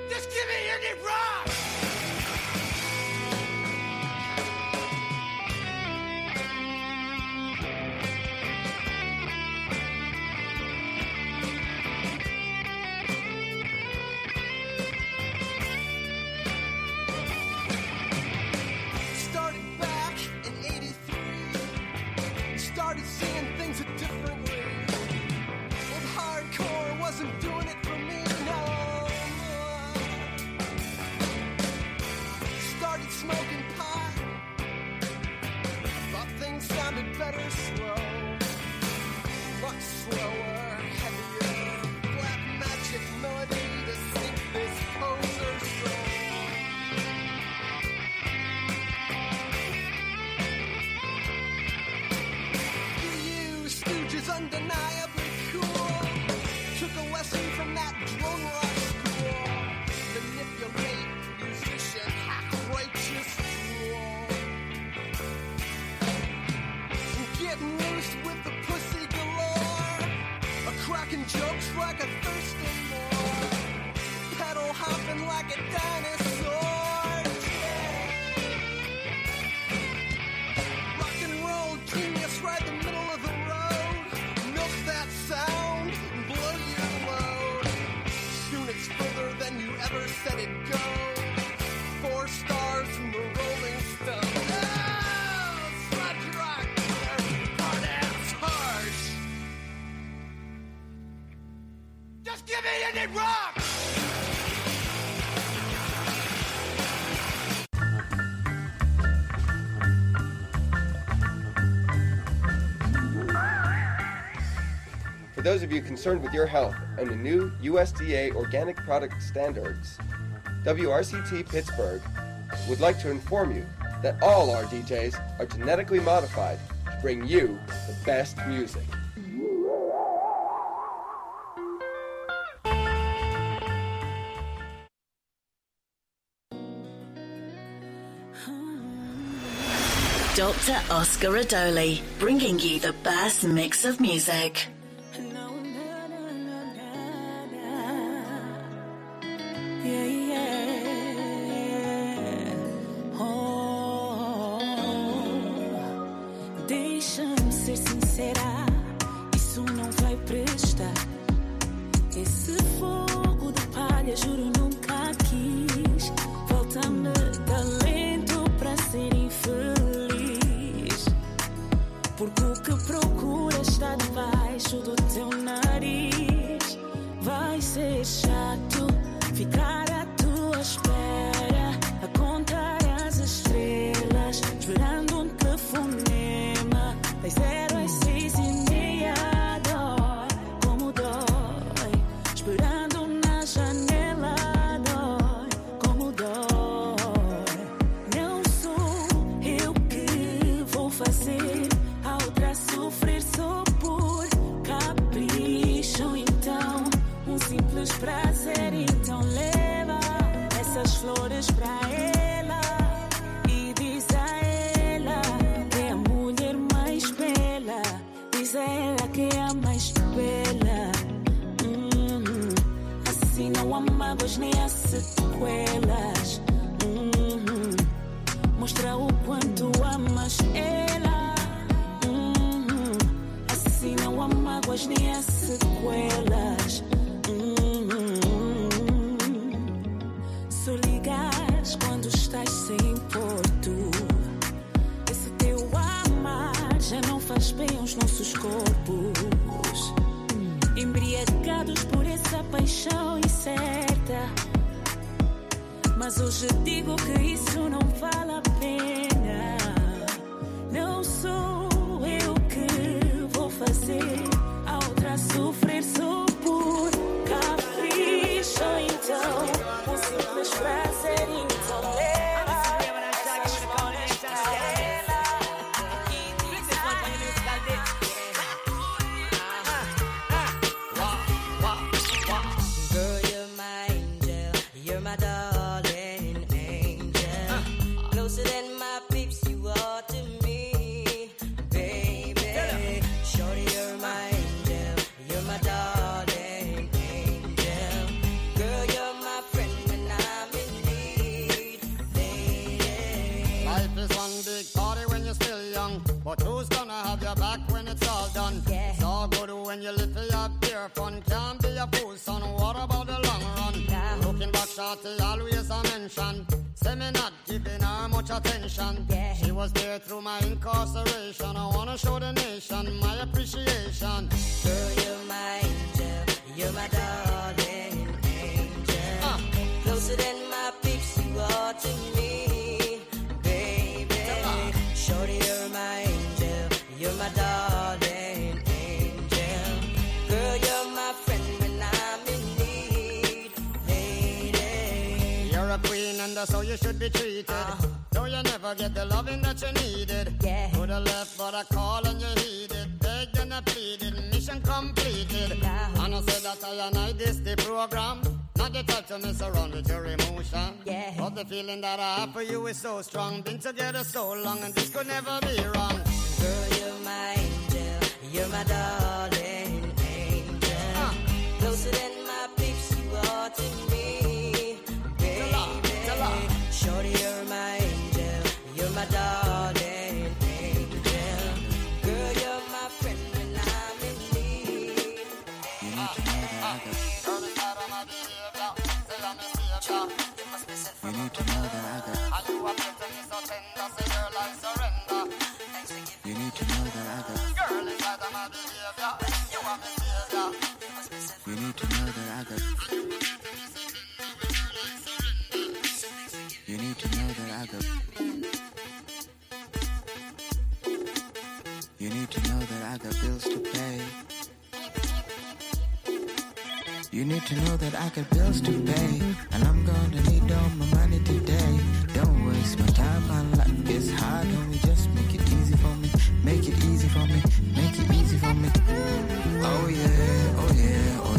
Just give me indie rock! Started back in 83. Started seeing things a different way. And hardcore wasn't doing it for me, no. Started smoking pot. Thought things sounded better slow. Much slower, heavier. Black magic melody to sink this poser soul. Stooges undeniably cool. Took a lesson from that drone rock school. Manipulate, musician, hack righteous drool. Getting loose with the pussy galore. A cracking jokes like a thirsty more. Pedal hopping like a dinosaur. Rock and roll genius right the middle of the that sound, blow your load. Soon it's further than you ever said it'd go. 4 stars from the Rolling Stones. Oh, sludge rock, hard ass harsh. Just give me indie rock! For those of you concerned with your health and the new USDA organic product standards, WRCT Pittsburgh would like to inform you that all our DJs are genetically modified to bring you the best music. Dr. Oscar Adoli, bringing you the best mix of music. Deixa-me ser sincera, isso não vai prestar. Esse fogo de palha, juro, nunca quis. Falta-me talento para ser infeliz. Porque o que procuras está debaixo do teu nariz. Vai ser chato ficar à tua espera, a contar as estrelas, esperando um telefonema. Das 0 às 6:30 dói, como dói. Esperando na janela dói, como dói. Não sou eu que vou fazer a outra sofrer só por capricho. Então, um simples prazer. Então leva essas flores pra ela e diz a ela que é a mulher mais bela. Diz a ela que é a mais bela. Assim não há mágoas nem há sequelas. Mostra o quanto amas ela. Assim não há mágoas nem há sequelas. Se ligares quando estás sem porto, esse teu amar já não faz bem aos nossos corpos. Embriagados por essa paixão incerta, mas hoje digo que isso não vale a pena. Não sou eu que vou fazer a outra sofrer só por capricho. Então, um simples prazer. Então leva essas flores pra ela e diz a Girl, you're my angel, you're my darling angel, closer than my shorty always a mention. Say me not giving her much attention. Yeah. She was there through my incarceration. I wanna show the nation my appreciation. Girl, you're my angel, you're my darling angel. Closer than my peeps, you are to me, baby. Shorty, you're my angel, you're my darling angel. Girl, you're my friend when I'm in need, lady. You're a queen and that's how you should be treated. Though you never get the loving that you needed. Yeah. Could have left but I called and you heeded. Begged and I pleaded, mission completed. Yeah. And I said that I and I this the program. Not the type to mess around with your emotion. Yeah. But the feeling that I have for you is so strong. Been together so long and this could never be wrong. Girl, you're my angel, you're my darling angel. Closer than my peeps, you are to me, baby. Tell her. Shorty, you're my angel, you're my darling angel. Girl, you're my friend when I'm in need. You need to know that I got. You are better, me so tender, say girl I surrender. You need to know that I got. Girl inside of my behavior, you are my savior. You need to know that I got. You need to know that I got. You need to know that I got bills to pay. You need to know that I got bills to pay, and I'm gonna need all my money today. Don't waste my time, my life is hard, homie. Just make it easy for me, make it easy for me, make it easy for me. Oh yeah, oh yeah, oh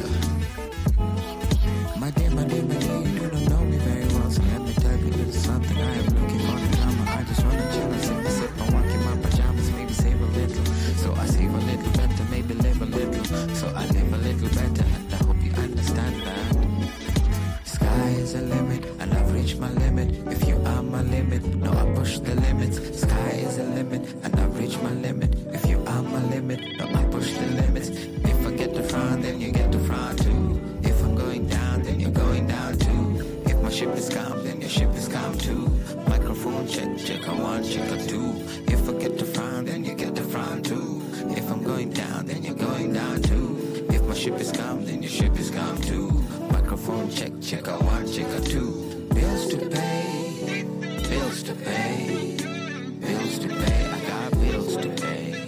yeah. My dear, my dear, my dear, you do not know me very well, so let me tell you a little something. I am looking for the drama, I just wanna chill and sip a sip. I walk in my pajamas, maybe save a little. So I save a little better, maybe live a little. So I live a little better, and I hope you understand that. Sky is the limit, and I've reached my limit. If you are my limit, no, I push the limits. Sky is the limit, and I've reached my limit. If you are my limit, no, I push the limits. If I get the front, then you get the front too. If I'm going down, then you're going down too. If my ship is calm, then your ship is calm too. Microphone check, check a one, check a two. If I get the front, then you get the front too. If I'm going down, then you're going down too. If my ship is calm, then your ship is calm too. Microphone check, check a one, check a two. Bills to pay, bills to pay, bills to pay. I got bills to pay.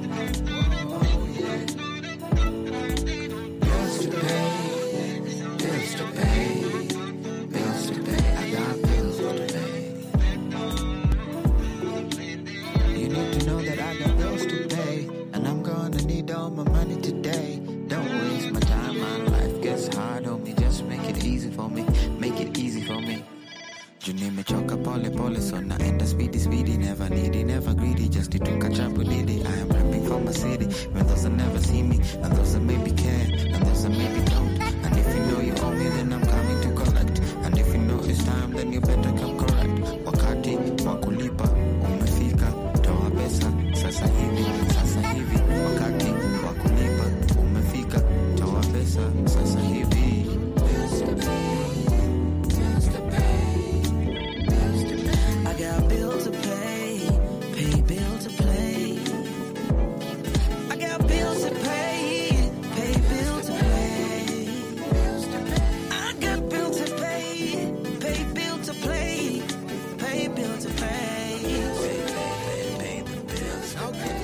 Bills to pay, bills to pay, bills to pay. I got bills to pay. You need to know that I got bills to pay, and I'm gonna need all my money today. Don't waste my time, my life gets hard on me. Just make it easy for me, make it easy for me. You need me choke up pole, so now enter speedy, never needy, never greedy, just need to catch up with Diddy. I am rapping for my city, when those that never see me, and those that maybe can, and those that maybe don't. And if you know you owe me, then I'm coming to collect. And if you know it's time, then you better come correct. Wakati wakulipa umefika, toa pesa sasa hivi, sasa hivi. Wakati wakulipa umefika, toa pesa sasa hivi. Bills to pay, bills to pay, bills to pay. I got bills to pay bill to play. I got bills to pay bill to play. I got bill to pay bill to play, pay bill to pay. Pay the bills.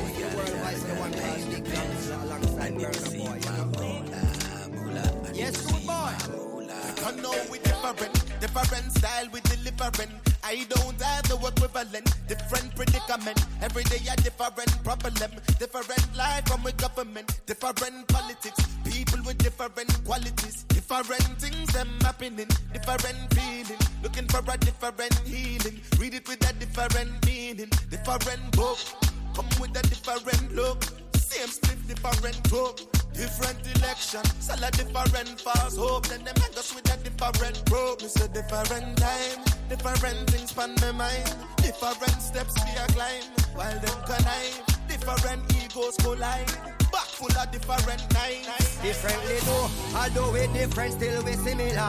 Yes, good boy. I know we different style we delivering. I don't have no equivalent, different predicament. Every day a different problem, different life from a government, different politics, people with different qualities, different things them happening, different feeling, looking for a different healing. Read it with a different meaning, different book, come with a different look. Same split, different talk, different election, sell a different false hope. Then them hang us with a different probe. It's a different time, different things span my mind, different steps we a climb. While them connive, different egos collide. Back full of different nights. Differently though, although we different, still we similar.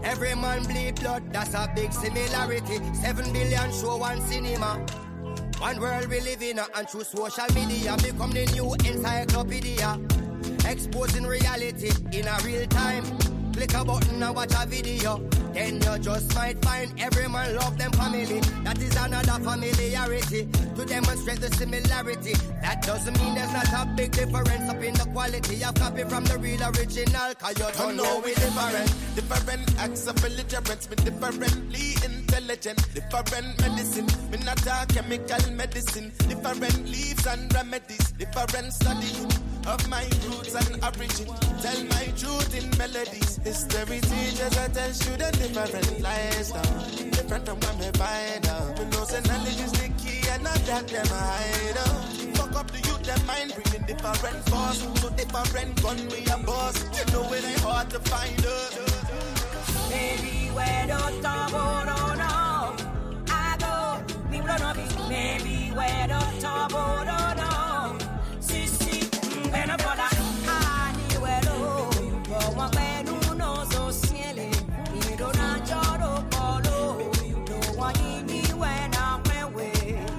Every man bleed blood, that's a big similarity. 7 billion show one cinema. One world we live in, and through social media become the new encyclopedia. Exposing reality in a real time. Click a button and watch a video. Then you just might find every man love them family. That is another familiarity to demonstrate the similarity. That doesn't mean there's not a big difference up in the quality of copy from the real original. Cause you don't know we different. Different acts of belligerence. Me differently intelligent. Different medicine. Me not a chemical medicine. Different leaves and remedies. Different studying of my roots and origin. Tell my truth in melodies. History teachers I tell students different lies now. Different from when me find out. Me know say knowledge is the key and not that them hide out. Fuck up the youth, them mind bringing different force. So different gun we a boss. You know it ain't hard to find us. Baby, where don't talk, oh no, no. I go, me run be. Baby, where don't talk, oh no, no. Sissy, when I put a honey, where do you go? One way, no, no, so silly. You don't know, Joro, Polo. You don't want me when I'm away.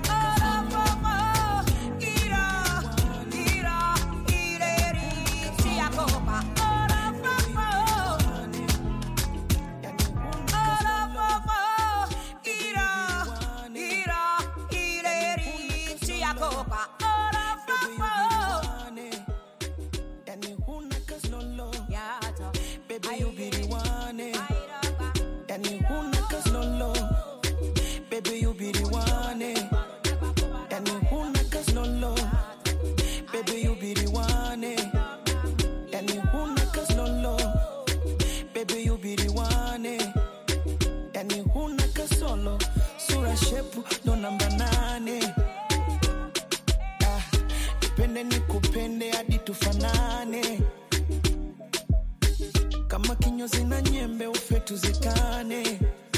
No number 9. Depende nikupende hadi tufanane. Kama kinyozi na nyembe ufe tuzikane.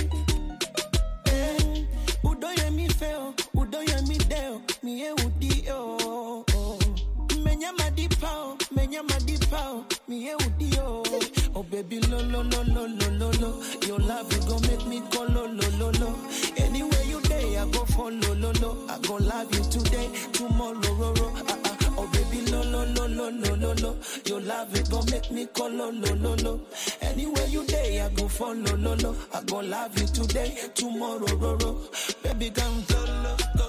Udoye mi feo, udoye mi deo, miye udio. Menyama dipao, miye udio. Oh baby lo lo lo lo lo lo lo. Your love is gon' make me go lo lo lo lo. Anywhere you day I go for lo lo lo. I gon' love you today, tomorrow ro ro. Oh baby lo lo lo lo lo lo lo. Your love is gon' make me go lo lo lo lo. Anywhere you day I go for lo lo lo. I gon' love you today, tomorrow ro ro. Baby come lo lo go.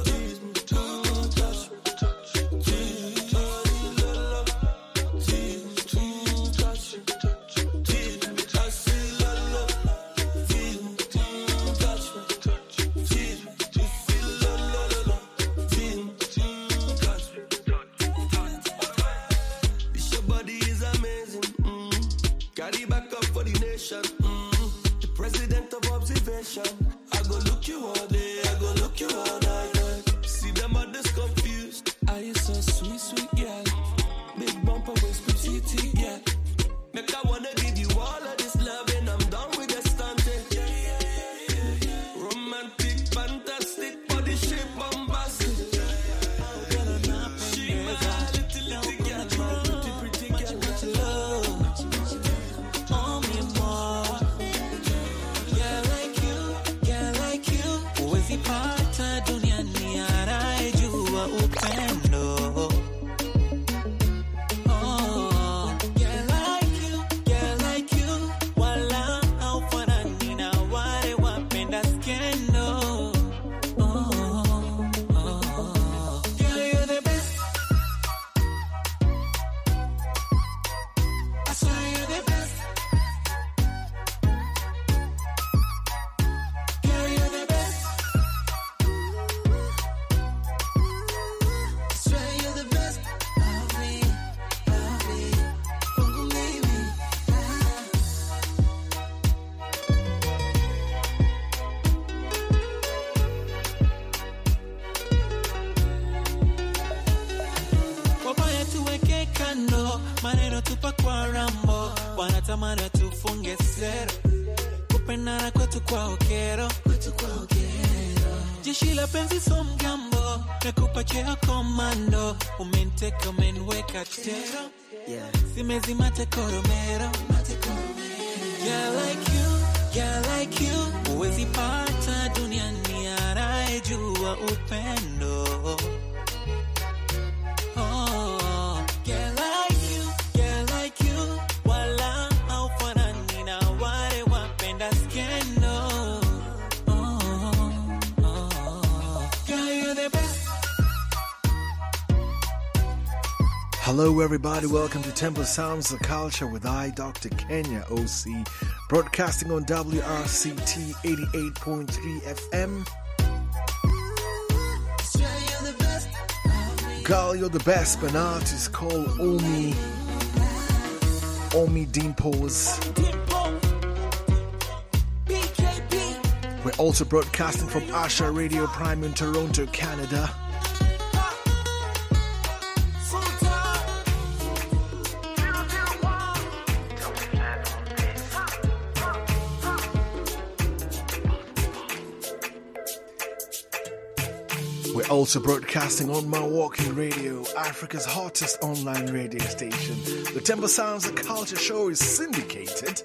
The president of observation. I go look you all day, I go look you all night. See them others confused. Are you so sweet, sweet girl? Big bumper waist, petite girl. Make I wanna give you all of this love and I'm done with the stunting. Romantic, fantastic, body shape, bombastic. She my little girl, my pretty girl, what you love. Pata duniani anayejua upendo. Oh, girl like you, wala haufanani na wale wapenda skendo. Girl, you're the best. I swear you're the best. Girl, you're the best. Maneno tupa kwa rambo, wanatamani tufunge sero. Kupendana kwetu kwa okero. Jeshi la penzi so mgambo, nakupa cheo komando. Umenteka umenweka tero. Simezi mate koromero. Yeah, like you. upendo. Oh, girl like you, wala haufanani na wale wapenda skendo. Girl, you're the best. Hello everybody, welcome to Temple Sounds of Culture with I, Dr. Kenya OC, broadcasting on WRCT 88.3 FM. Girl, you're the best, but an artist called Omi Dimples. We're also broadcasting from Asha Radio Prime in Toronto, Canada. We're also broadcasting on Milwaukee Radio, Africa's hottest online radio station. The Temple Sounds of Culture show is syndicated.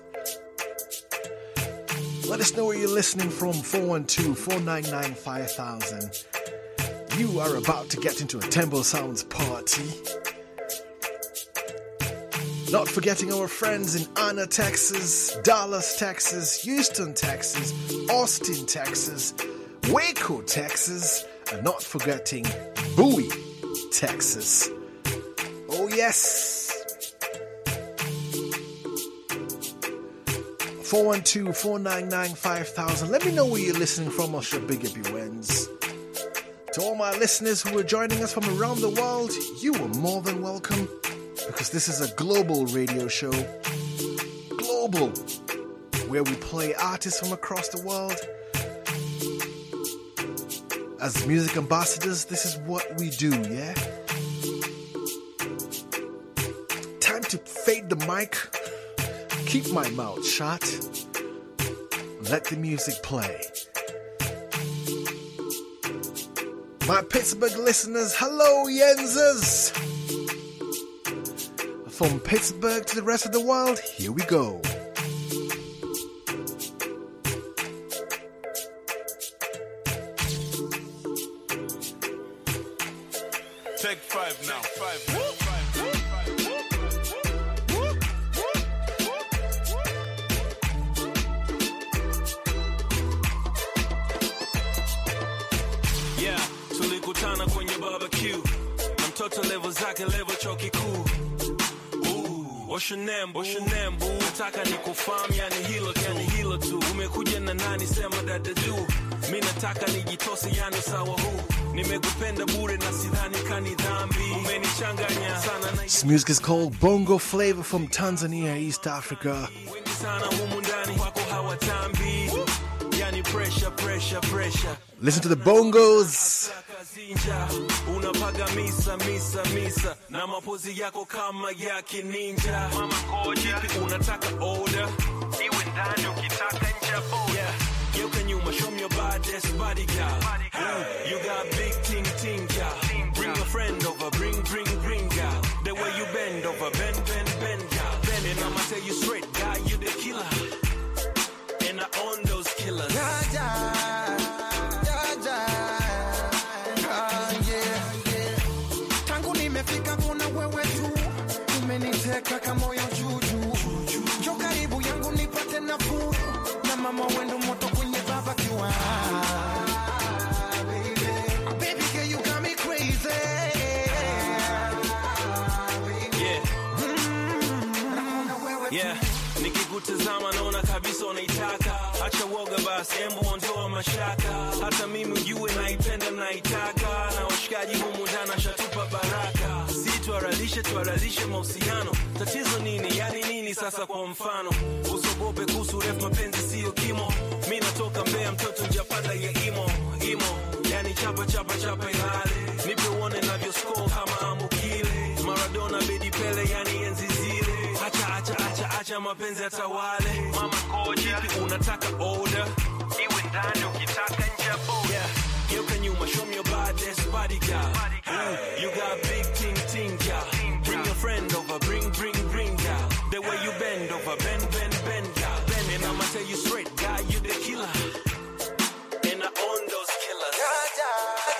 Let us know where you're listening from, 412-499-5000. You are about to get into a Temple Sounds party. Not forgetting our friends in Anna, Texas, Dallas, Texas, Houston, Texas, Austin, Texas, Waco, Texas, and not forgetting Bowie, Texas. Oh yes. 412-499-5000. Let me know where you're listening from. I'll show big up your ends. To all my listeners who are joining us from around the world, you are more than welcome, because this is a global radio show. Global, where we play artists from across the world. As music ambassadors, this is what we do, yeah? Time to fade the mic, keep my mouth shut, let the music play. My Pittsburgh listeners, hello Yenzers! From Pittsburgh to the rest of the world, here we go. Take five now. Yeah, tulikutana kwenye barbecue. Mtoto level zake level chuo kikuu. What's your name, boo? Nataka nikufahamu, yani hilo tu. Umekuja na nani, sema dada juu. Mimi nataka nijitose, yani sawa huu. Nimekupenda bure na sidhani kani dhambi. Umenichanganya sana na This music is called Bongo Flavor from Tanzania, East Africa. wengi sana humu ndani wako hawatambi. Yani pressure. Listen to the bongos. Unapaga misa na mapozi yako kama ya kininja. Mama koji unataka order iwe ndani ukitaka nje boda. You can you show me your baddest body girl. You got big ting girl. Bring your friend over, bring girl. The way you bend over, bend girl. And I'ma tell you straight, guy, you the killer. And I own those killers. Tangu nimefika kuna wewe tu, umeniteka kama moyo juju. Njoo karibu yangu nipate nafuu, na mama wendo moto kwenye barbecue. Baby girl, you got me crazy. Yeah, nikikutazama naona kabisa unaitaka. Acha woga basi, embu ondoa mashaka. Hata mimi ujue naipenda naitaka. Na washikaji humu ndani shatupa baraka. Si tuaralishe mahusiano. Tatizo nini, yani nini sasa kwa mfano. Usogope kuhusu ref, mapenzi siyo kimo. Mimi natoka Mbeya, mtoto njapanda ya imo. Yani chapa ilale. Nipe uone navyo score kama ambukile. Maradona, Bedi Pele, yani enzi zile. Acha mapenzi atawale. Mama koji unataka order iwe ndani ukitaka nje boda. You can you show me your baddest body girl. You got big ting girl. Bring your friend over, bring girl. The way you bend over, bend girl. And I'ma tell you straight, guy, you the killer. And I own those killers.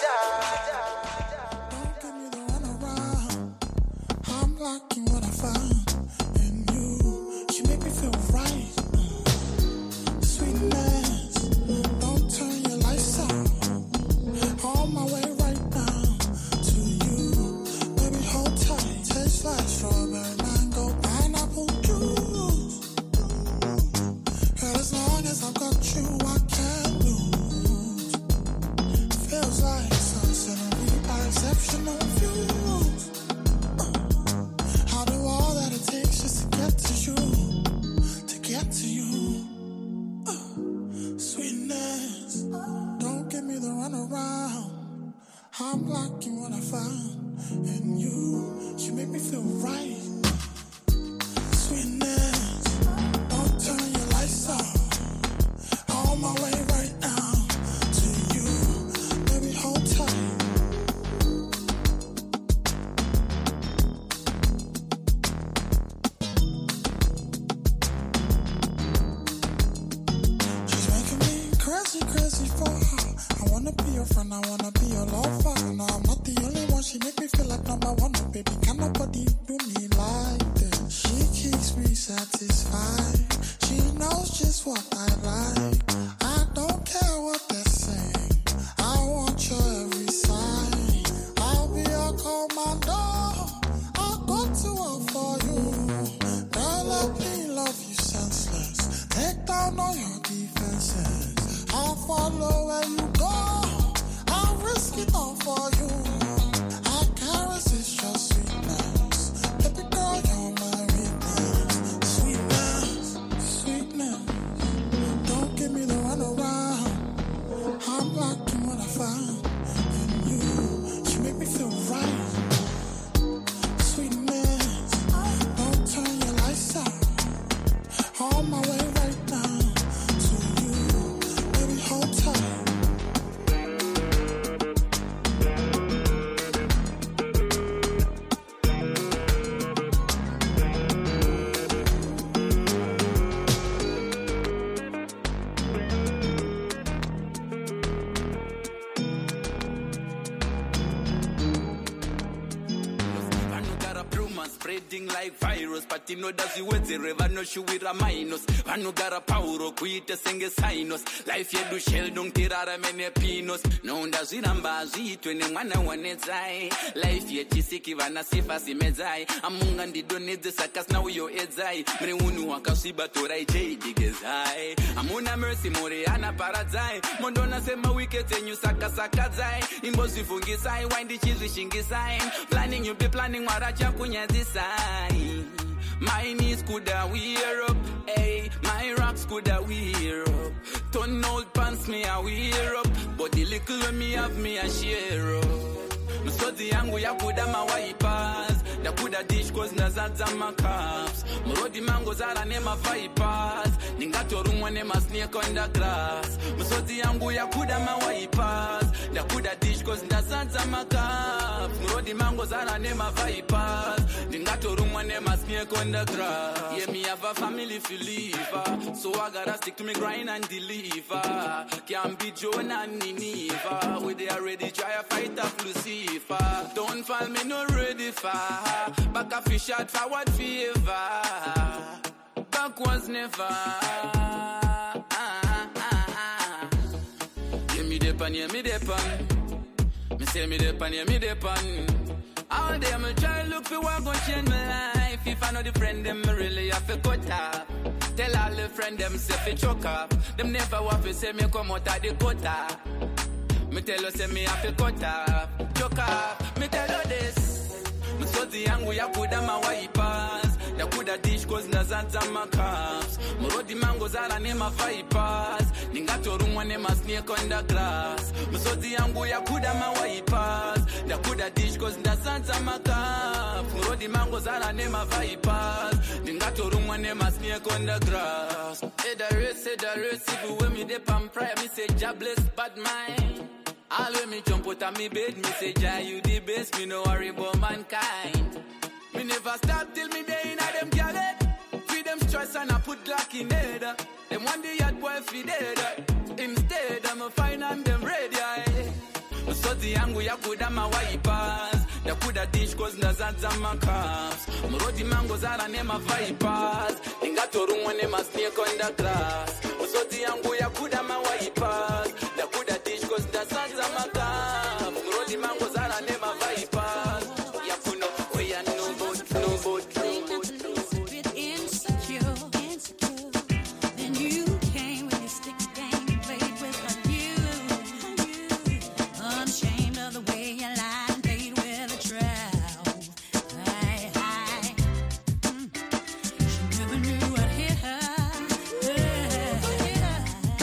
wanna be your friend, I wanna be your lover. No, I'm not the only one, she make me feel like number one. Oh, baby, can nobody do me like this? She keeps me satisfied. She knows just what I like. I don't care what they're saying. I want your every sign. I'll be your commando. I'll go to war for you. Girl, let me love you senseless. Take down all your defenses. I'll follow where you go. I'll risk it all for you. I can't resist your sweetness. Baby girl, you're my weakness. Sweetness, sweetness. Don't give me the runaround. I'm locked in what I found in you. You make me feel right. Sweetness, don't turn your lights out. On my way right now to you. Baby, hold tight. Spreading like virus, but you know that's the way the river no show with a minus. Vanu gara pauro kuite senge sinus. Life yedu shell don't tirara mene pinos. No ndaziramba zitwe ne mwana wanezai. Life yetisiki vana sifa simezai. Amunga ndidoneze sakas na uyo edzai. Mre unu wakasiba torai jeidigezai. Amuna mercy more ana paradai. Mondona sema wicked zenyu sakazai. Imbozi fungisai, windi chizi shingisai. Planning you be planning waracha kunya this. My knees coulda wear up, hey. My rocks coulda wear up. Turn old pants me a wear up, but the little me have me a share up. Msodi yangu ya kuda mawipers, ya kuda dish cause nazaza macaps. Murodi mango zara nema vipers, ningatorumwa nema snake on the grass. Msodi yangu ya kuda mawipers, ya kuda dish cause nazaza macaps. Murodi mango zara nema vipers, ningatorumwa nema snake on the grass. Yeah, me have a family to live, so I gotta stick to me grind and deliver. Can't be Jonah and Nineveh, we they already try to fight up Lucifer. Don't fall me no ready for. Back a fish shot forward favor. Backwards never. Give me the pan, yeah me the pan. Me say me the pan, yeah me the pan. All day me try look for what gon' change my life. If I know the friend them me really have to cut off. Tell all the friend them say fi choke off. Them never want to say me come out of the gutter. Me tell you say me have to cut off, choke off. Me tell you this. Me sodi yangu ya kuda mawipers, ya kuda dish cause nazaza macaps. Murodi mango zara nema vipers, ningatorumwa nema snake on the grass. Me sodi yangu ya kuda mawipers, ya kuda dish cause nazaza macaps. Murodi mango zara nema vipers, ningatorumwa nema snake on the grass. Say the race, even when me dip and pray, me say jobless bad mind. All when me jump out of me bed, me say, Jah, you the best, me no worry about mankind. Me never stop till me day in a them gallet. Feed them stress and I put Glock in head. Them one day yard boy feed dead. Instead, I'm a fine and them ready. Usodi yangu ya kuda mawipers, ya kuda dish cause nazaza macaps. Murodi mango zara nema vipers, ingatorumwa nema snake on the grass. Usodi yangu ya kuda mawipers, ya kuda dish cause nazaza macaps. Murodi mango zara nema vipers, ya kuno we ya no boat. Then you came with your stick game and played with a you. Unashamed of the way you lied and played with a trowel. She never knew what hit her.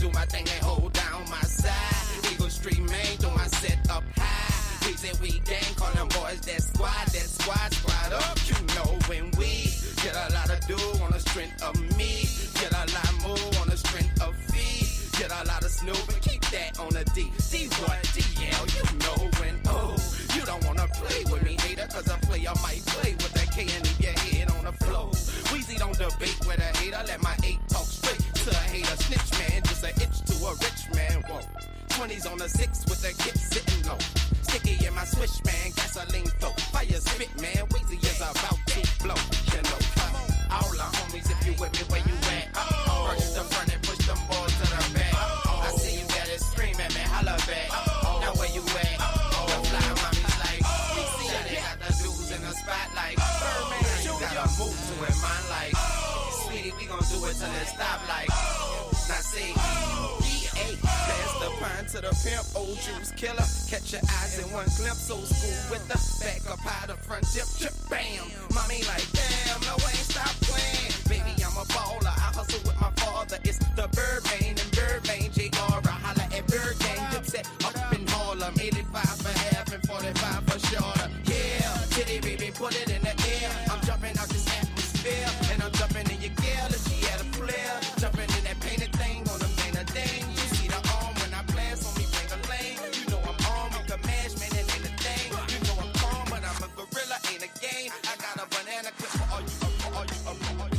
do my thing and hold down my side. Eagle Street Main, do my set up high. We say we gang, call them boys that squad up. You know when we get a lot of do on the strength of me, get a lot more on the strength of V, get a lot of Snoop and keep that on the D. D1, DL, you know when, oh, you don't wanna play with me, hater, cause a player might play with that K and leave your head on the floor. Weezy don't debate with a hater, let my 8 talk straight to a hater. Snitch man, just an itch to a rich man, whoa. 20s on the 6 with the kid sitting low. Sticky in my swish, man, gasoline flow. Fire spit, man, Weezy is about to blow. You know, all the homies, if you with me, where you at? Push the front and push them boys to the back. I see you got it screaming, man, holla back. Now where you at? The fly mommy's like, we see ya, they got the dudes in the spotlight. Birdman, you gotta move to it, man, like, sweetie, we gon' do it till it stop, like, now see, pass the pine to the pimp, old juice killer. Catch your eyes in one glimpse, old school with the back up high, the front tip, chip, bam. Mommy like, damn, no, I ain't stop playing. Baby, I'm a baller, I hustle with my father. It's the Birdman and Birdman, J.R. Holla at Bird Gang, Dipset up in Harlem. 85 for half and 45 for shorter. Yeah, titty baby, put it in the air. I'm jumping out this atmosphere, and I'm jumping in your girl if she had a flare. Jumping in that painted thing on the painted thing. You see the arm when I blast on me, bring a lane. You know I'm armed with the mash, man, it ain't a thing. You know I'm calm, but I'm a gorilla, ain't a game. I got a banana clip for all you, for all you, for all you.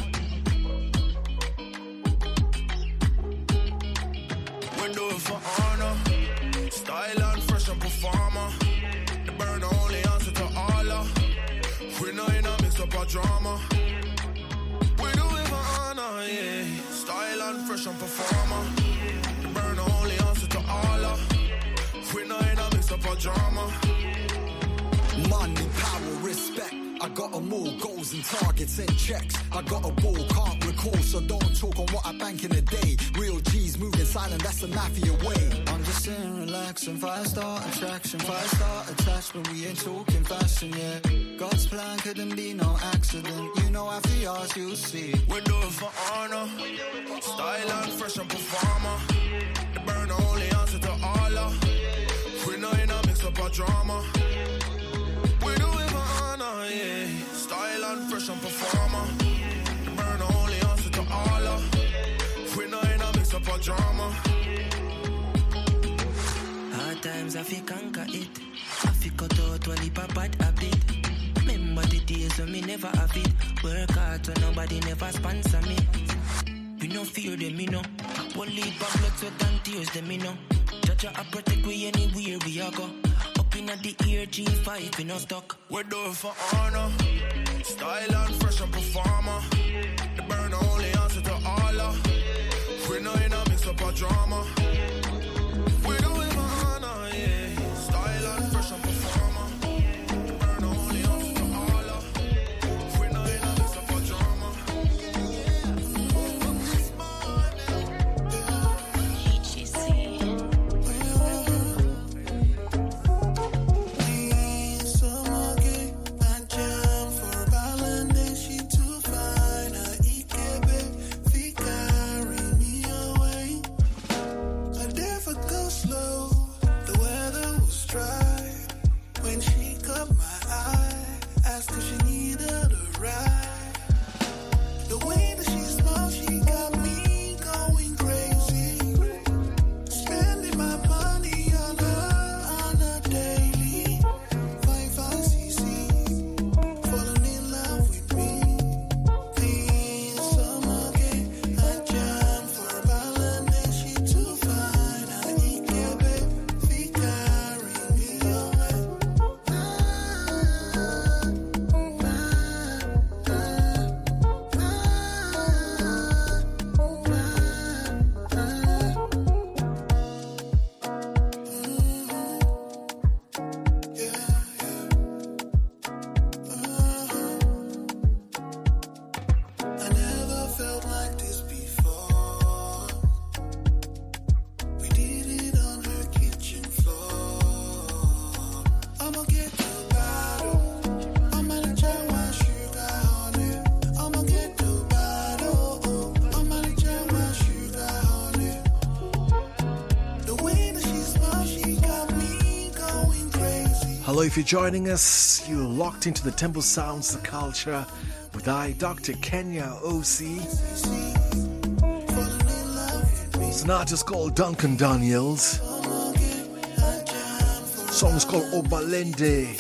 We do it for honor, style and fresh and performer. The burn only answer to all of. We know in a mix up a drama. We do it for honor, yeah. Style and fresh and performer. The burn only answer to all of. We know in a mix up a drama. Money, power, respect. I got 'em all, goals and targets and checks. I got a ball, can't recall, so don't talk on what I bank in a day. Real G's moving silent, that's the mafia way. I'm just sitting relaxing, 5-star attraction, 5-star attachment. We ain't talking fashion yet. God's plan couldn't be no accident. You know after yours you'll see. We do it for honor, style and fresh and performer. The burn only answer to all of. We know in a mix up a drama. We do it for honor, yeah. Style and fresh and performer. The burn only answer to all of. We know in a mix up a drama. Hard times I feel conquer it. I feel cut out while it a bad habit. Remember the days when me never have it. Work hard so nobody never sponsor me. We no fear them, you know. Only back blood, sweat and tears them, you know. Judge I protect we anywhere we a go. Up in the ear G5 we no stuck. We do it for honor, style and fresh and performer. The burn only answer to all of. We know in a mix up a drama. We do it for honor, yeah. Style and fresh and performer. The burn only answer to all of. We know in a mix up a drama. Some Hello, if you're joining us, you're locked into the Temple Sounds, the culture, with I, Dr. Kenya OC. It's an artist called Duncan Daniels. Song is called Obalende.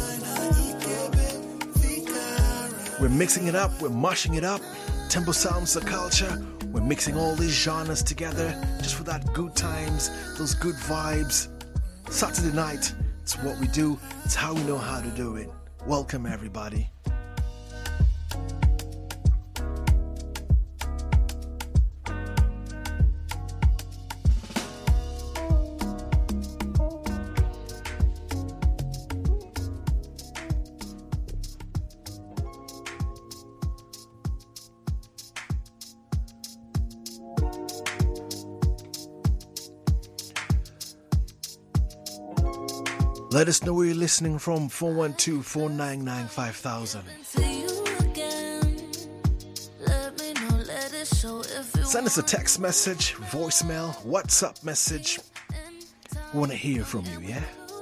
We're mixing it up, we're mashing it up. Temple Sounds, the culture. We're mixing all these genres together just for that good times, those good vibes. Saturday night, it's what we do, it's how we know how to do it. Welcome, everybody. Let us know where you're listening from, 412-499-5000. Send us a text message, voicemail, WhatsApp message. We want to hear from you, yeah?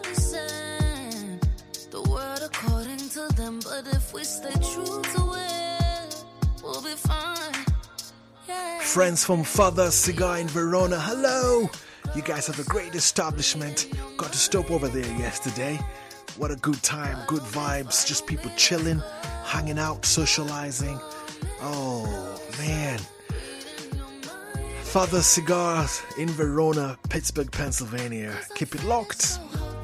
The word according to them, but if we stay true to it, we'll be fine. Yeah. Friends from Father Cigar in Verona, hello! You guys have a great establishment. Got to stop over there yesterday. What a good time, good vibes, just people chilling, hanging out, socializing. Oh, man. Father Cigars in Verona, Pittsburgh, Pennsylvania. Keep it locked.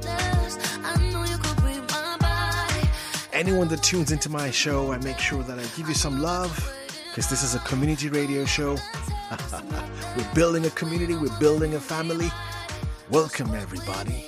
Anyone that tunes into my show, I make sure that I give you some love, because this is a community radio show. We're building a community, we're building a family. Welcome, everybody.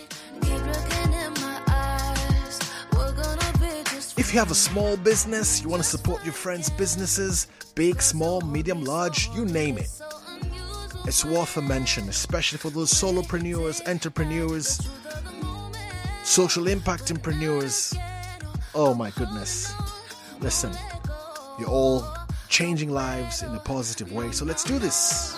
If you have a small business, you want to support your friends' businesses, big, small, medium, large, you name it. It's worth a mention, especially for those solopreneurs, entrepreneurs, social impact entrepreneurs. Oh my goodness. Listen, you're all changing lives in a positive way, so let's do this.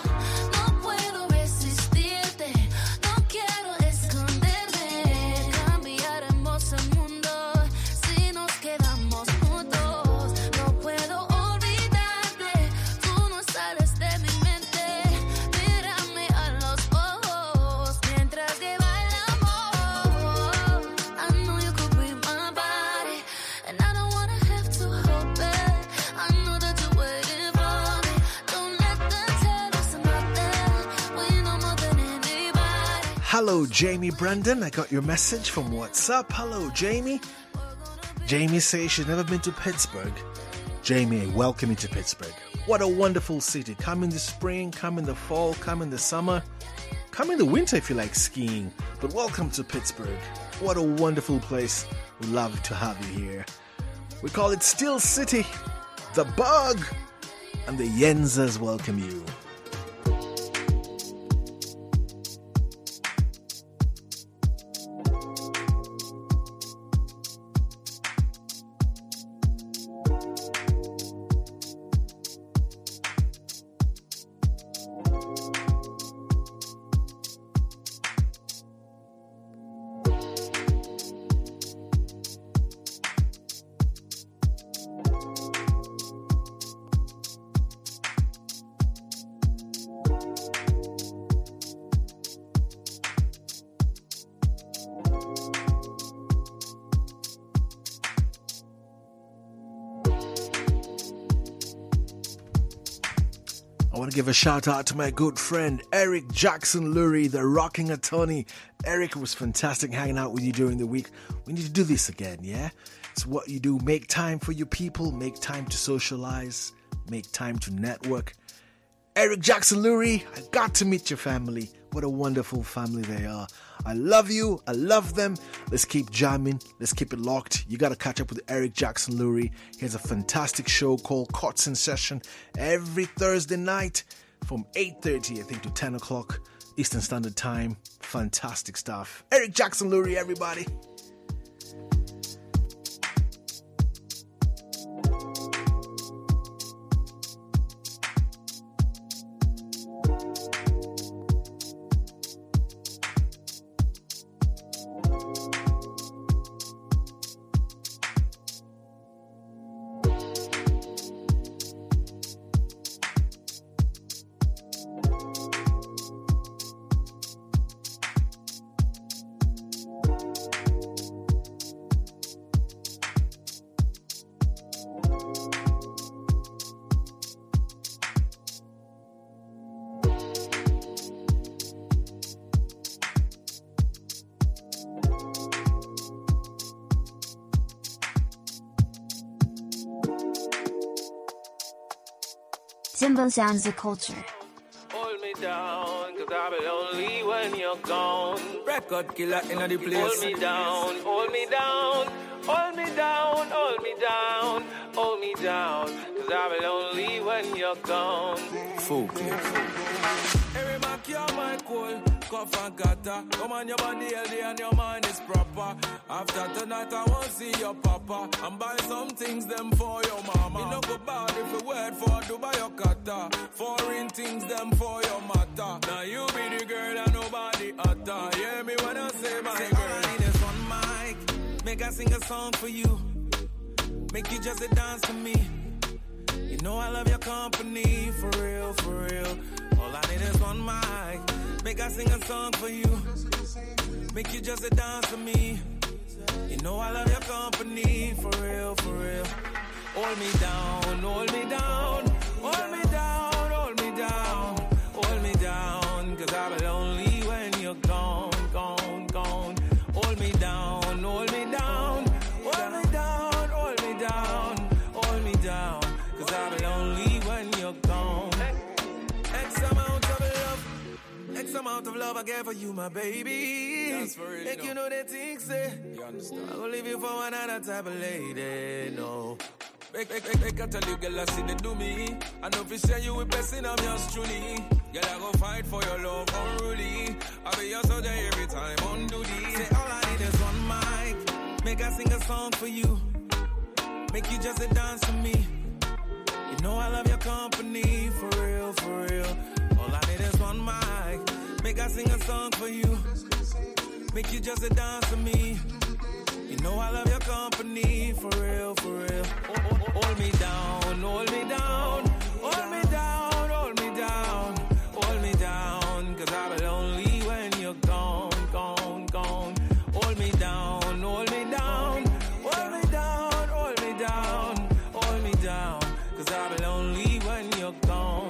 Hello, Jamie Brandon. I got your message from WhatsApp. Hello, Jamie. Jamie says she's never been to Pittsburgh. Jamie, welcome to Pittsburgh. What a wonderful city. Come in the spring, come in the fall, come in the summer, come in the winter if you like skiing. But welcome to Pittsburgh. What a wonderful place. We love to have you here. We call it Steel City. The Bug and the Yenzas welcome you. I want to give a shout out to my good friend Eric Jackson Lurie, the rocking attorney. Eric, was fantastic hanging out with you during the week. We need to do this again, yeah? It's what you do. Make time for your people, make time to socialize, make time to network. Eric Jackson Lurie, I got to meet your family. What a wonderful family they are. I love you. I love them. Let's keep jamming. Let's keep it locked. You got to catch up with Eric Jackson Lurie. He has a fantastic show called Courts in Session every Thursday night from 8:30, I think, to 10 o'clock Eastern Standard Time. Fantastic stuff. Eric Jackson Lurie, everybody. Simbo Sounds the Culture. Hold me down, cause I'll be lonely when you're gone. Record killer in the place. Hold me down, hold me down, hold me down, hold me down, hold me down, cause I'll be lonely when you're gone. Full clip. Every man cure my cool, cough and gutter. Come on, your body healthy and your mind is proper. After tonight, I won't see your papa. And buy some things them for your mama. You know go bad if a word for Dubai your kata. Foreign things them for your matter. Now you be the girl and nobody utter. Hear me when I say my girl. All I need is one mic. Make I sing a song for you. Make you just a dance for me. You know I love your company, for real, for real. All I need is one mic. Make I sing a song for you. Make you just a dance for me. You know I love your company, for real, for real. Hold me down, hold me down, hold me down, hold me down, hold me down, cause I'll be lonely when you're gone, gone, gone. Hold me down, hold me down, hold me down, hold me down, hold me down, cause I'll be lonely when you're gone. X amount of love I get for you, my baby. That's for real, Make you know that things say. You understand? I will leave you for another type of lady, no. Make I tell you, girl, I see they do me. I know if you share you with blessing, I'm yours truly. Girl, I go fight for your love unruly. I'll be your soldier every time on duty. Say all I need is one mic. Make I sing a song for you. Make you just a dance for me. You know I love your company, for real, for real. All I need is one mic. Make I sing a song for you. Make you just a dance for me. You know I love your company, for real, for real. Hold me down, hold me down, hold me down, hold me down, hold me down, cause I'll be lonely when you're gone, gone, gone. Hold me down, hold me down, hold me down, hold me down, hold me down, cause I'll be lonely when you're gone.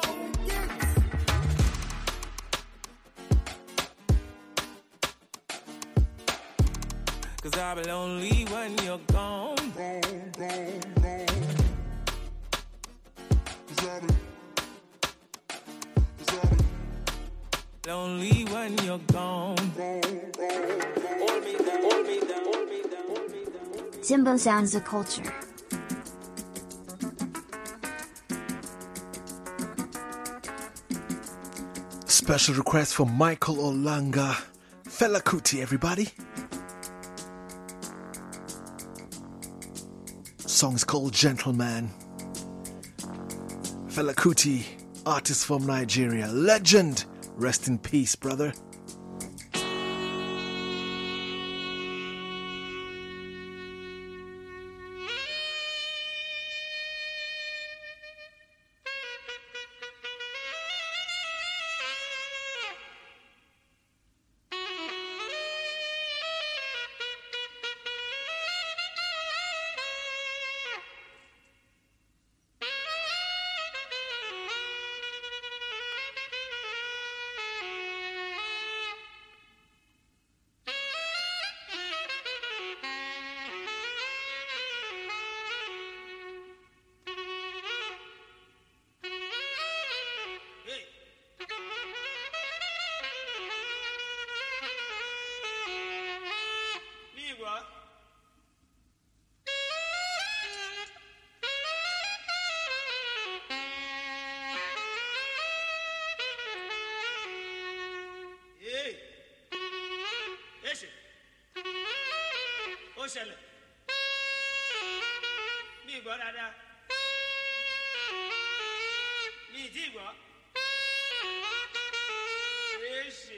Cause I'll be lonely when you're gone. Lonely when you're gone. Hold me down, hold me down, hold me down, hold me down. Simbo Sounds the Culture. Special request from Michael Olanga. Fela Kuti, everybody. Song's called Gentleman. Fela Kuti, artist from Nigeria. Legend. Rest in peace, brother. Ó ṣẹlẹ̀ mi gbọ́ dáadáa mi ì tí gbọ́ èsì.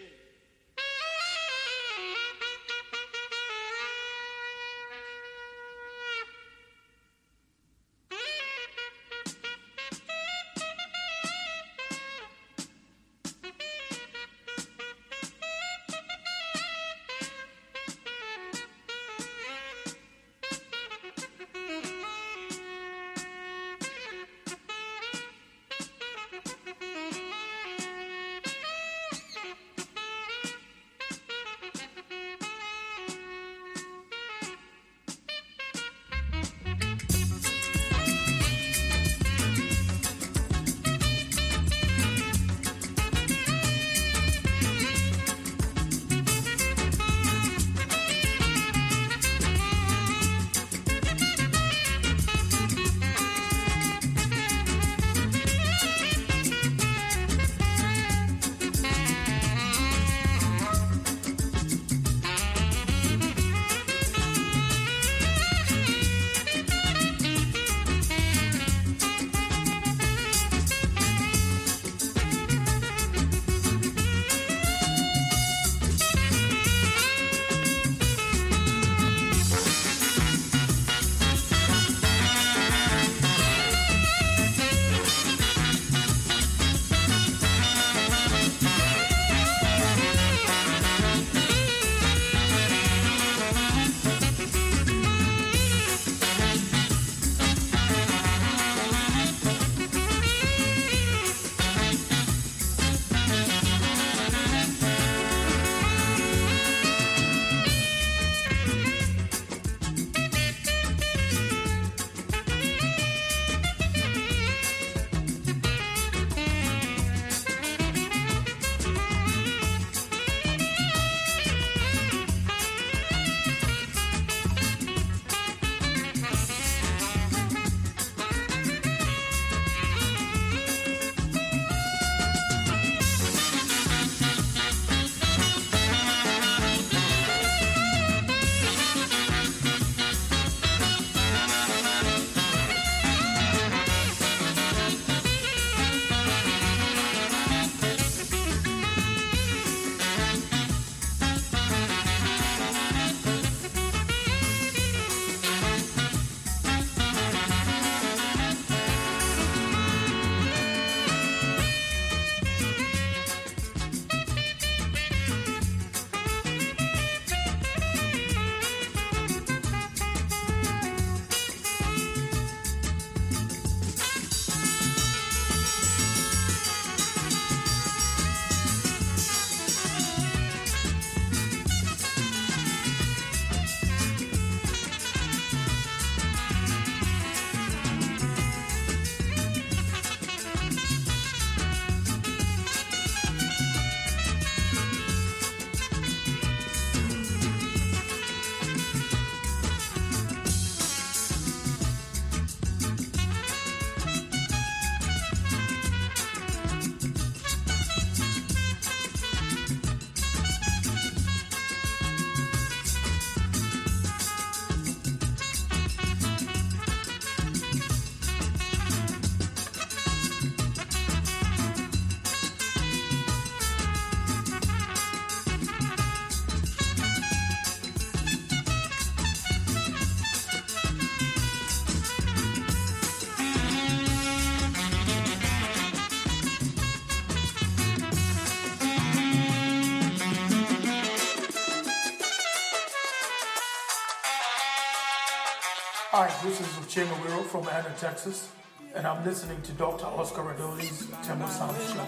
This is Uchenna Wiro from Anna, Texas, and I'm listening to Dr. Oscar Radoli's Temple Sound Show.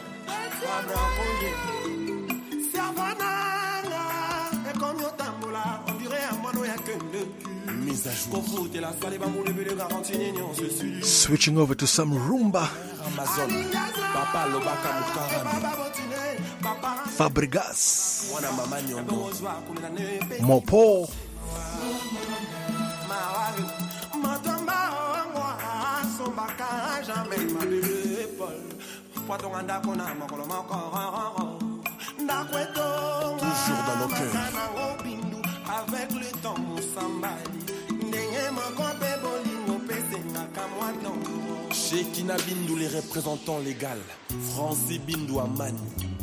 Switching over to some rumba. Fabregas. Mopo. Toujours dans nos cœurs. Avec le temps, mon sambali. Shekina Bindu, les représentants légaux. Francis Bindu Amani.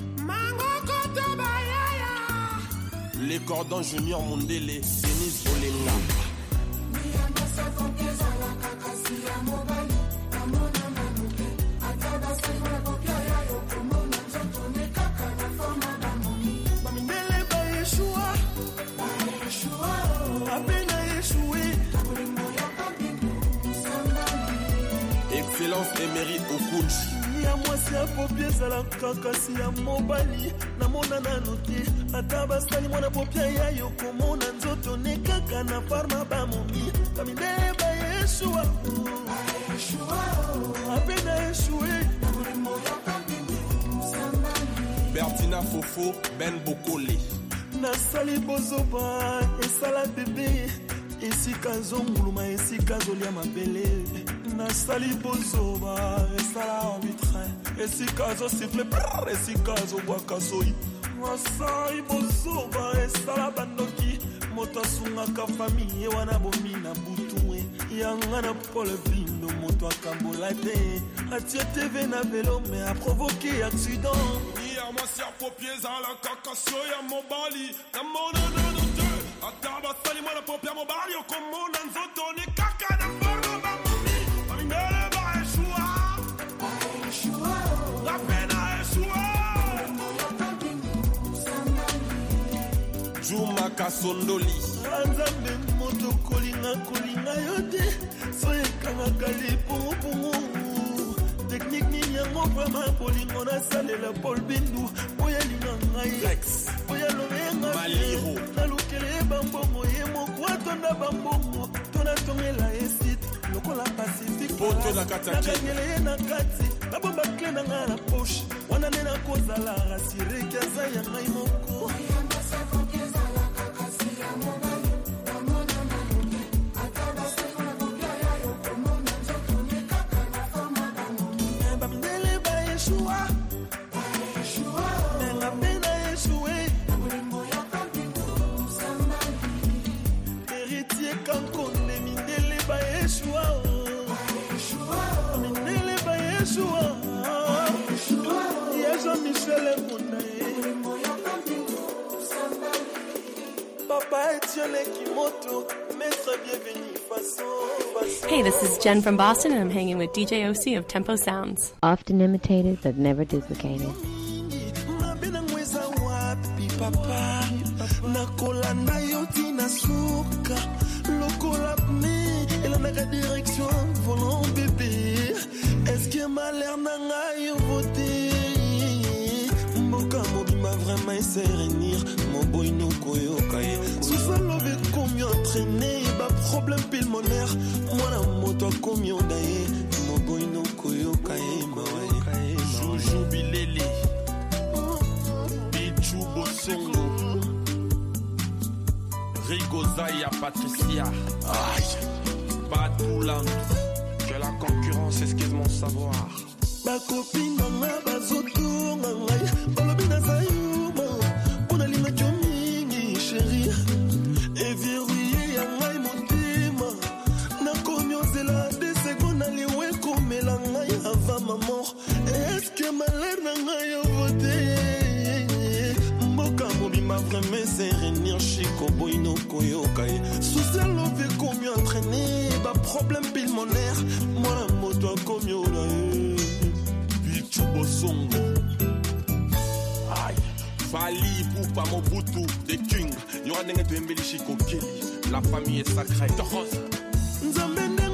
Les cordons Junior Mondele. Denis Olenga. Excellence et mérite au coach. Ni à moi c'est à paupier à la kakasi à mobali. Na mona na noté. Ataba sali mona popia ya yoko mona nzoto ne kaka na farma ba momi. Kamine ba Yeshua. Apena Yeshua. Bertina Fofo Ben Bokole. Na sali bozoba esala bébé. Esika zonguluma esika zolia mabele. Nasali bozoba esala arbitraire esika zo siffle esika zo bwakasoi nasali bozoba esala bandoki moto asungaka famille wana bomina butu yanga na Paul Bindo moto akambola te atie TV na velo mais a provoqué accident ni à moi c'est à paupier à la kakasio ya mobali na mona na note ataba sali mwana popia mobali okomona nzoto ni kaka na forma ba Juma Kasondoli Anzambe moto kolinga yote soyekanga kali pungu technique ni yango vraiment polingo na salela Paul Bindu oya linga Rex oya lomenga Maliro nalukele bambongo ye mokwato na bambongo tona tongela esit lokola Pacifique poto na kataki nakangele na kati nabomba kle na nga na poche wana nena kozala rasire kaza ya ngai moko Hey, this is Jen from Boston, and I'm hanging with DJ OC of Tempo Sounds. Often imitated, but never duplicated. Vraiment sérénir mon boy no koyo kaye sous love combien entraîné ba problème pulmonaire moi la moto combien daye mon boy no koyo kaye mawaye Joujou Bileli Bichu Bosongo Rigozaya Patricia Aïe Batouland que la concurrence esquive mon savoir ba copine na bazoto ngai balobi na sayuma pona linga chomingi chérie et verrouillé ya ngai motema na komiozela de secondes liwe komela ngai avant ma mort est-ce que malheur na ngai voté mboka mobima vraiment sérénir chico boy no koyo kai social love combien entraîné ba problème pulmonaire moi la moto komio la Bosongo Aïe Fali Poupa Mobutu The King Yora Nenge Tuembeli Shiko Kelly La famille est sacrée Toros Nzambe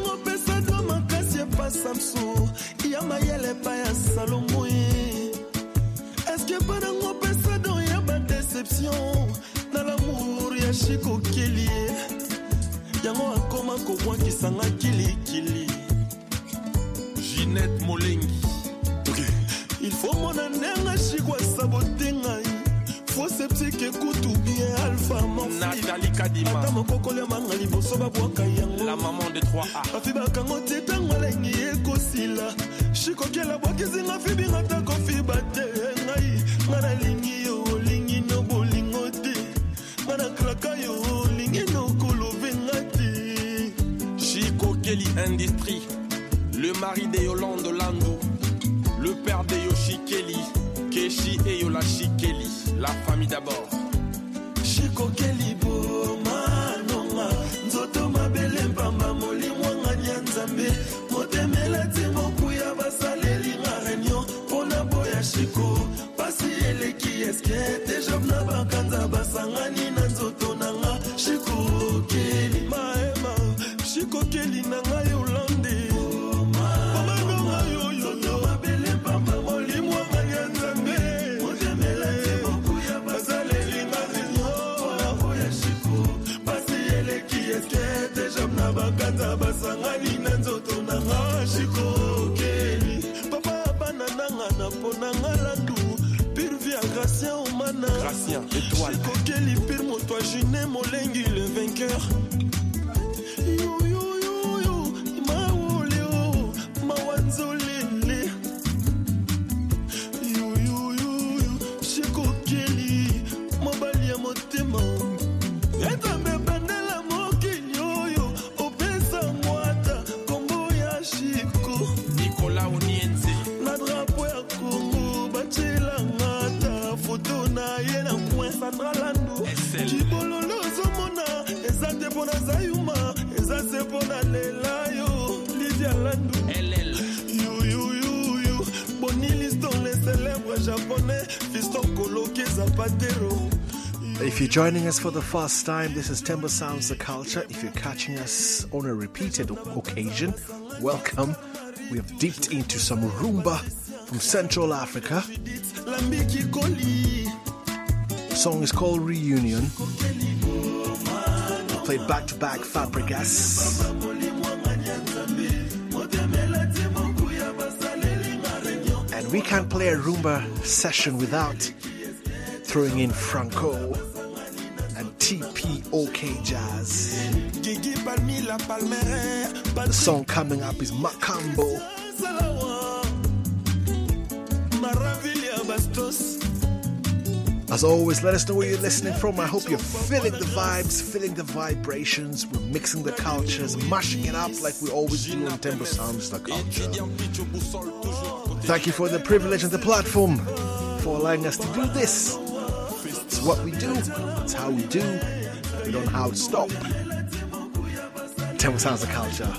pa Samsung ya mayele pa ya Salomo est-ce que pas dans pesa don ya ba déception na l'amour ya Chico Kelly yango akoma ko bwa kisanga kili Ginette Molengi. Il faut mon anenga Chico saboter ngai faut sceptique kutu bien alpha morphe Nathalie Kadima. Ata mokokole manga liboso babwaka yango La maman de 3A. afiba kango tetango lengi ekosila Chico Kelly bwakizinga fibinga ta kofiba te ngai ngana lingi yo lingi no bolingo te ngana kraka yo lingi no kolovenga te Chico Kelly Industrie. Le mari de Yolande Landou. Le père de Yoshi Kelly. Keshi et Yolashi Kelly. La famille d'abord. Chico Kelly bomanonga nzoto mabele mpamba molimwanga nyanzambe motemela te mokuya basaleli nga réunion mpona boya Chico pasi eleki eske te job na bakanza basangani na nzoto nanga Chico Kelly maema Chico Kelly nanga Yolande bomanonga yoyo mabele mpamba molimwanga nyanzambe motemela te mokuya basaleli nga réunion boya Chico pasi eleki eske te job na bakanza basangani na nzoto nanga Chico Kelly papa bana nanga na ponanga landu pire via Gracien Omana Gracien, étoile. Chico Kelly pire moto Juné Molengi le vainqueur yo yo yo yo maole o mawanzolele yo yo yo yo Chico Kelly mobali ya motema etambe bandela mokili oyo opesa mwata kombo ya Chico Nicolas Onienze. na drapo ya Congo batiela ngata foto na ye na coin Sandra Landu kibololo ozomona eza te mpona Zayuma eza se mpona Lelayo Lydia Landu yo Bonnie Liston le célèbre japonais Fiston Koloke Zapatero. If you're joining us for the first time, this is Tembo Sounds the Culture. If you're catching us on a repeated occasion, welcome. We have dipped into some rumba from Central Africa. The song is called Reunion. Played back-to-back Fabregas. And we can't play a rumba session without throwing in Franco and TPOK Jazz. The song coming up is Macambo. As always, let us know where you're listening from. I hope you're feeling the vibes, feeling the vibrations. We're mixing the cultures, mashing it up like we always do on Tembo Sounds the Culture. Thank you for the privilege and the platform for allowing us to do this. It's what we do. It's how we do. We don't know how to stop. Tembo Sounds the Culture.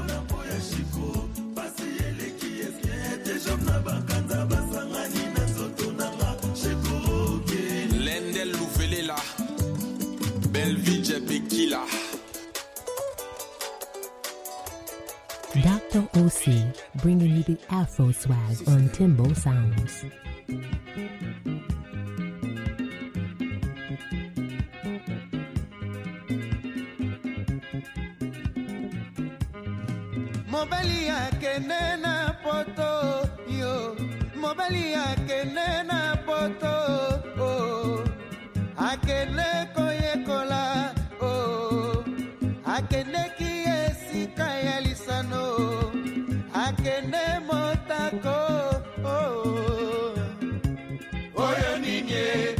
Lendel Louvelela. Belvidje Bekila. Dr. OC, bringing you the Afro swag on Tembo Sounds. Mobali yake nena poto yo, mobali yake nena poto oh, akele koyekola oh, akele kiesika ya lisano, akele motako oh, oyo ninye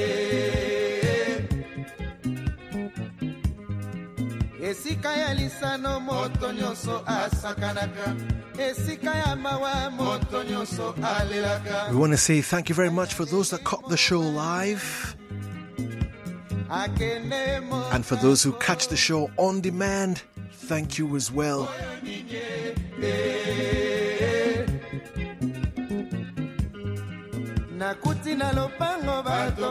esika ya lisano moto nyoso asakanaka esika ya mawa moto nyoso alelaka. We want to say thank you very much for those that caught the show live. And for those who catch the show on demand, thank you as well.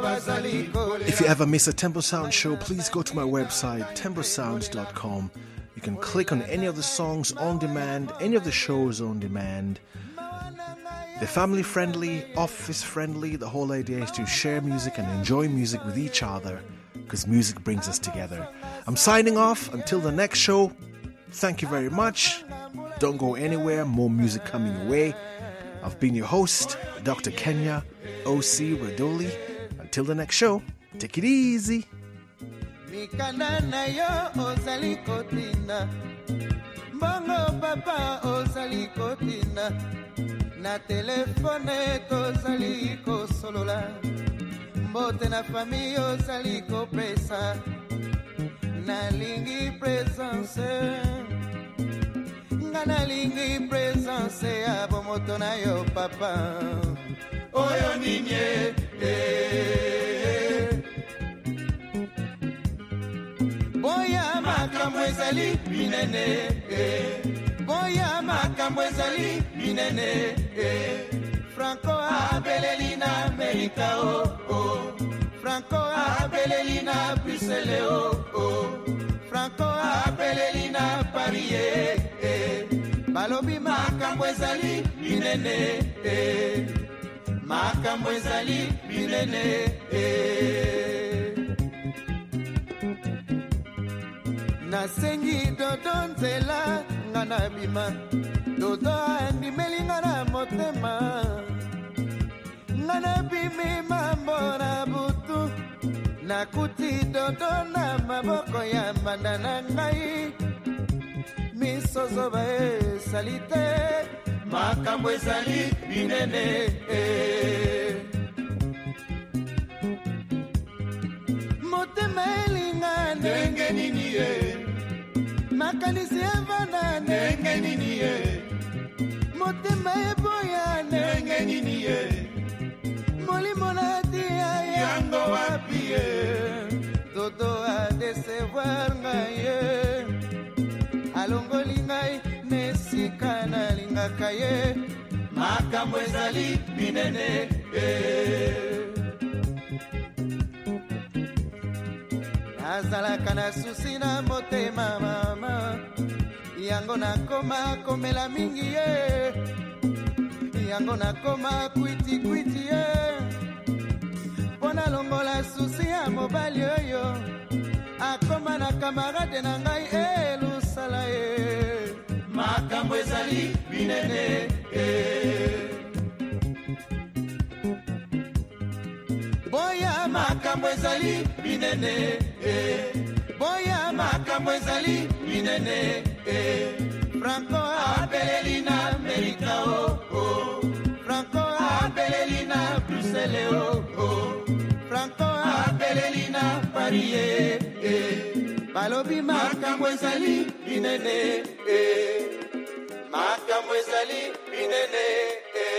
If you ever miss a Tembo Sound show, please go to my website, tembosounds.com. You can click on any of the songs on demand, any of the shows on demand. They're family friendly, office friendly. The whole idea is to share music and enjoy music with each other because music brings us together. I'm signing off until the next show. Thank you very much. Don't go anywhere. More music coming your way. I've been your host, Dr. Kenya O.C. Radoli. Until the next show, take it easy. Mikanda na yo ozali kotina Mbongo papa ozali kotina Na telefone tozali kosolola Mbote na fami ozali kopesa Na lingi presence Ngana lingi presence Abo moto na yo papa Oyo ninye Boya makambo ezali minene Boya makambo ezali minene Franco abeleli na Amerika Franco abeleli na Bruxelles Franco abeleli na Paris Balobi makambo ezali minene Makambo ezali minene Nasengi dodo nzela ngana bima Dodo andimeli ngana motema Ngana bimi mambo na butu Nakuti dodo na maboko ya mbanda na ngai Misozo ba salite Makambo ezali binene Motema elinga ndenge nini Makanisi evana ndenge nini Motema eboya ndenge nini Molimo na dia yango wapi Todo a desevoir ngaye Alongoli ngai nesika na lingaka ye Makambo ezali binene Azalaka na susi na motema mama Yango nakoma komela mingi ye Yango nakoma kwiti kwiti ye Pona longola susi ya mobali oyo Akoma na kamarade na ngai elusala ye Makambo ezali binene Boya makambo ezali binene Boya makambo ezali binene Franco abeleli na Amerika Franco abeleli na Bruxelles Franco abeleli na Paris Balobi makambo ezali binene Makambo ezali binene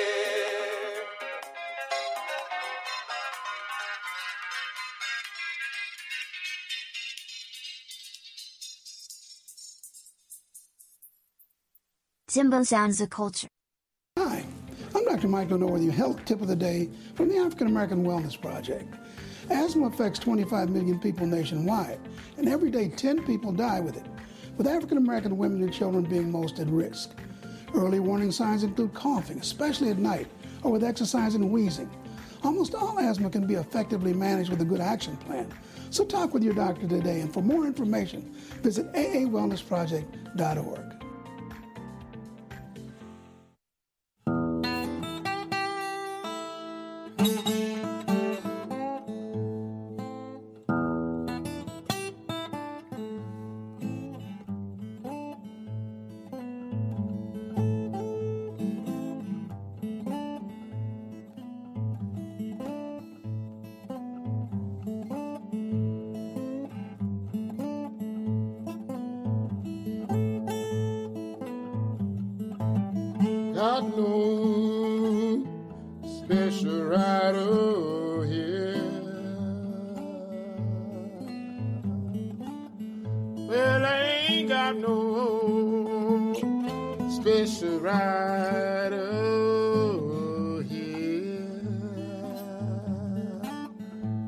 Timbo Sounds of Culture. Hi, I'm Dr. Michael Norworthy, health tip of the day from the African American Wellness Project. Asthma affects 25 million people nationwide, and every day 10 people die with it, with African American women and children being most at risk. Early warning signs include coughing, especially at night, or with exercise and wheezing. Almost all asthma can be effectively managed with a good action plan. So talk with your doctor today, and for more information, visit aawellnessproject.org. Got no special rider here. Well, I ain't got no special rider here.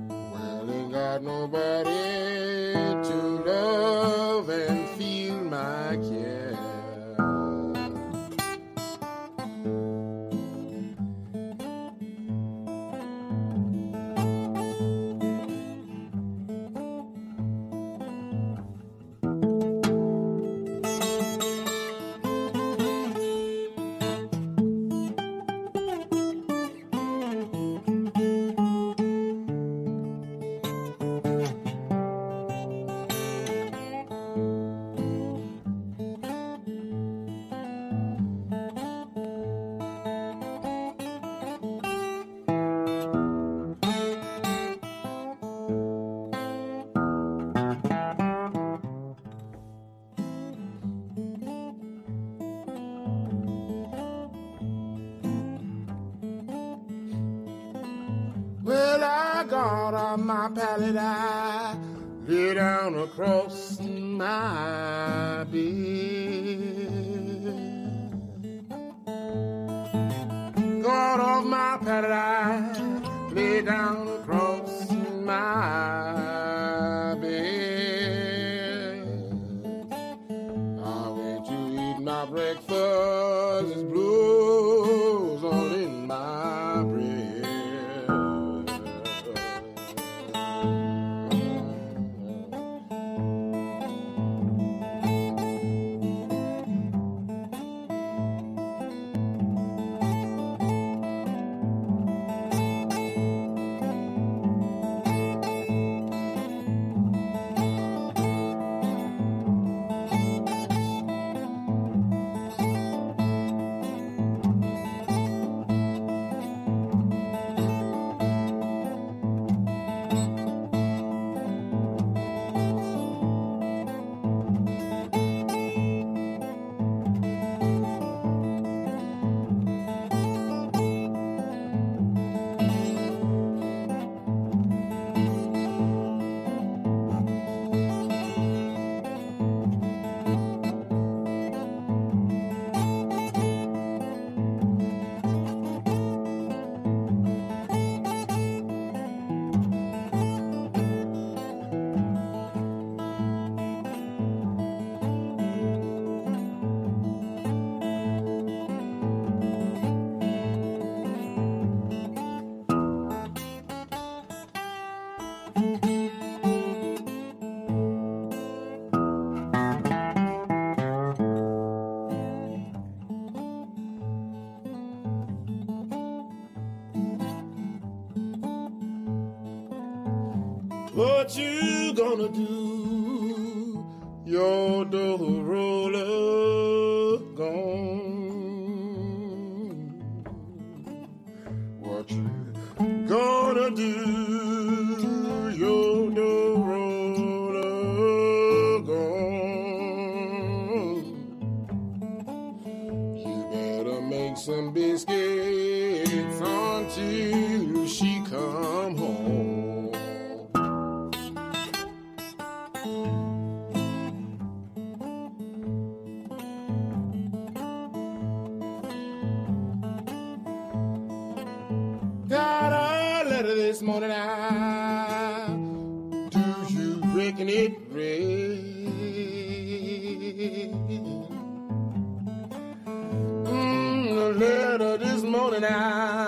Well, ain't got nobody to love and feel my Well, I got on my pallet, I lay down across my bed. Got off my pallet, I lay down across my bed. I went to eat my breakfast, it's blues all in my bread. What you gonna do? Your door roller gone. What you gonna do? Your door roller gone. You better make some biscuits until she come home. Got a letter this morning now. Do you reckon it read? A letter this morning now.